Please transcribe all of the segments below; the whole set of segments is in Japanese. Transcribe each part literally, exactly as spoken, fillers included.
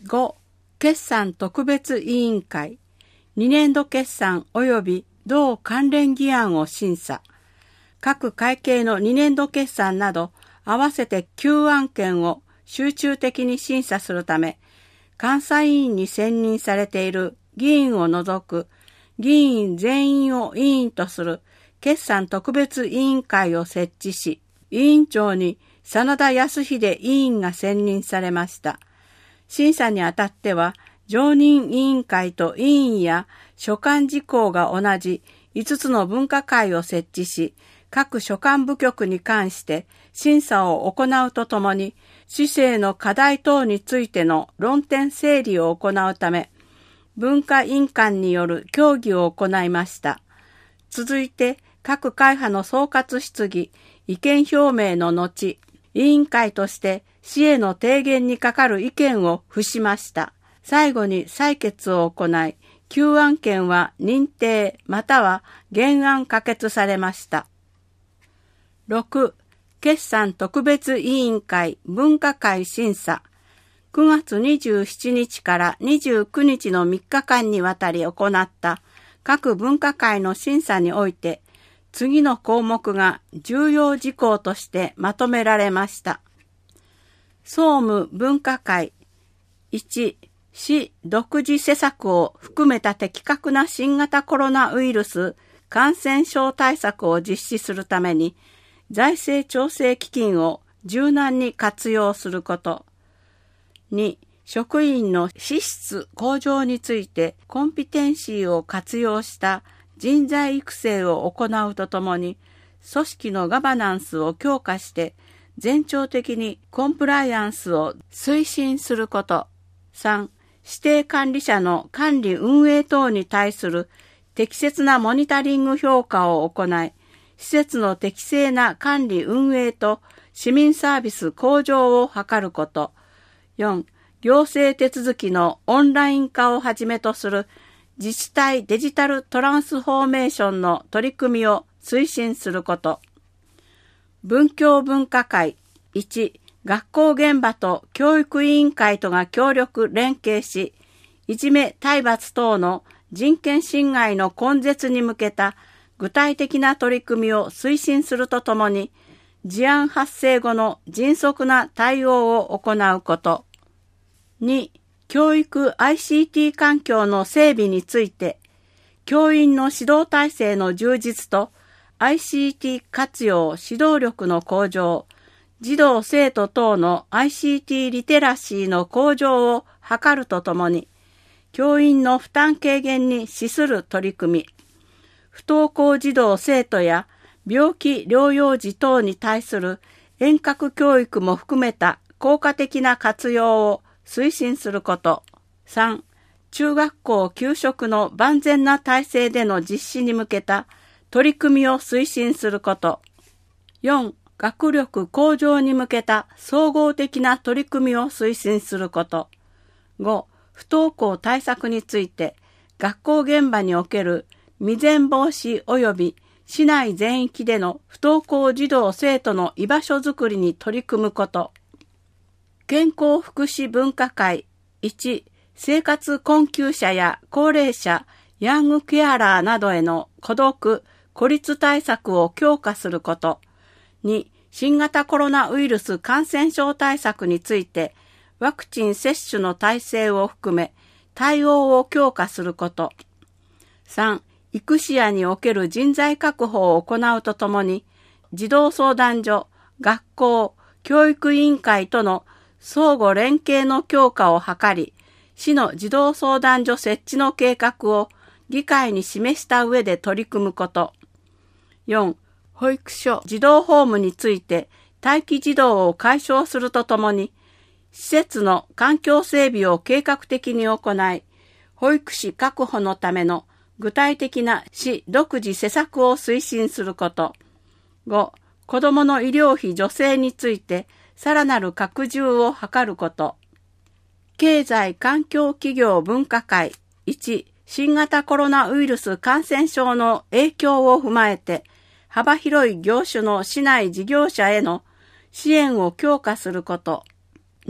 ご、決算特別委員会、にねんど決算及び同関連議案を審査。各会計のにねんど決算など合わせてきゅうあんけんを集中的に審査するため、監査委員に選任されている議員を除く議員全員を委員とする決算特別委員会を設置し、委員長に真田康秀委員が選任されました。審査にあたっては、常任委員会と委員や所管事項が同じいつつの分科会を設置し、各所管部局に関して審査を行うとともに、市政の課題等についての論点整理を行うため、文化委員間による協議を行いました。続いて、各会派の総括質疑、意見表明の後、委員会として市への提言に係る意見を付しました。最後に採決を行い、きゅうあんけんは認定または原案可決されました。ろく、決算特別委員会分科会審査。くがつにじゅうしちにちからにじゅうくにちのみっかかんにわたり行った各分科会の審査において、次の項目が重要事項としてまとめられました。総務分科会。いち、市独自施策を含めた的確な新型コロナウイルス感染症対策を実施するために、財政調整基金を柔軟に活用すること。に、職員の資質向上についてコンピテンシーを活用した人材育成を行うとともに、組織のガバナンスを強化して全庁的にコンプライアンスを推進すること。さん、指定管理者の管理運営等に対する適切なモニタリング評価を行い、施設の適正な管理運営と市民サービス向上を図ること。よん、行政手続きのオンライン化をはじめとする自治体デジタルトランスフォーメーションの取り組みを推進すること。文教分科会。いち、学校現場と教育委員会とが協力連携し、いじめ体罰等の人権侵害の根絶に向けた具体的な取り組みを推進するとともに、事案発生後の迅速な対応を行うこと。に、教育 アイシーティー 環境の整備について、教員の指導体制の充実と アイシーティー 活用指導力の向上、児童生徒等の アイシーティー リテラシーの向上を図るとともに、教員の負担軽減に資する取り組み、不登校児童生徒や病気療養児等に対する遠隔教育も含めた効果的な活用を推進すること。さん、中学校給食の万全な体制での実施に向けた取り組みを推進すること。よん、学力向上に向けた総合的な取り組みを推進すること。ご、不登校対策について学校現場における未然防止及び市内全域での不登校児童生徒の居場所づくりに取り組むこと。健康福祉分科会。いち、生活困窮者や高齢者、ヤングケアラーなどへの孤独、孤立対策を強化すること。に、新型コロナウイルス感染症対策について、ワクチン接種の体制を含め、対応を強化すること。さん、育児屋における人材確保を行うとともに、児童相談所、学校、教育委員会との相互連携の強化を図り、市の児童相談所設置の計画を議会に示した上で取り組むこと。よん、保育所、児童ホームについて待機児童を解消するとともに、施設の環境整備を計画的に行い、保育士確保のための具体的な市独自施策を推進すること。ご、子どもの医療費助成についてさらなる拡充を図ること。経済環境企業分科会。いち、新型コロナウイルス感染症の影響を踏まえて、幅広い業種の市内事業者への支援を強化すること。に、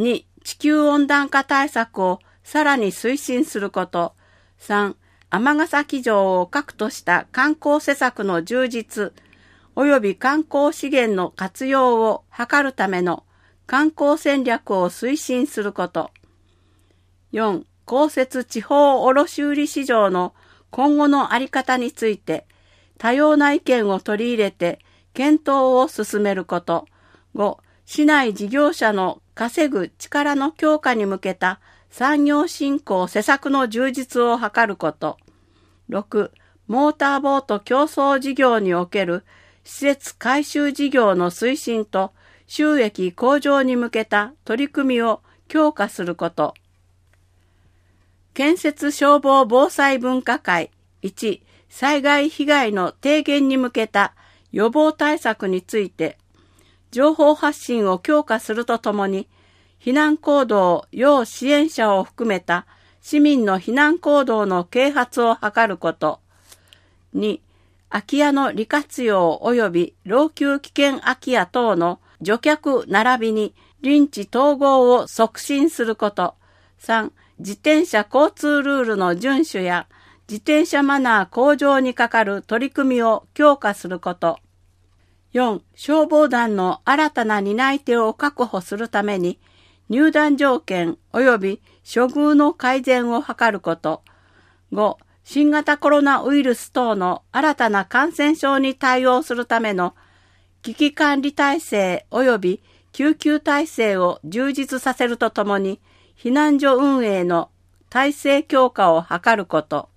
地球温暖化対策をさらに推進すること。さん、尼崎城を核とした観光施策の充実、及び観光資源の活用を図るための観光戦略を推進すること。よん、公設地方卸売市場の今後の在り方について、多様な意見を取り入れて検討を進めること。ご、市内事業者の稼ぐ力の強化に向けた産業振興施策の充実を図ること。ろく、モーターボート競争事業における施設改修事業の推進と収益向上に向けた取り組みを強化すること。建設消防防災分科会。いち、災害被害の低減に向けた予防対策について、情報発信を強化するとともに、避難行動要支援者を含めた市民の避難行動の啓発を図ること。に、空き家の利活用及び老朽危険空き家等の除却並びに臨地統合を促進すること。さん、自転車交通ルールの遵守や自転車マナー向上にかかる取り組みを強化すること。よん、消防団の新たな担い手を確保するために入団条件及び処遇の改善を図ること。ご、新型コロナウイルス等の新たな感染症に対応するための危機管理体制及び救急体制を充実させるとともに、避難所運営の体制強化を図ること。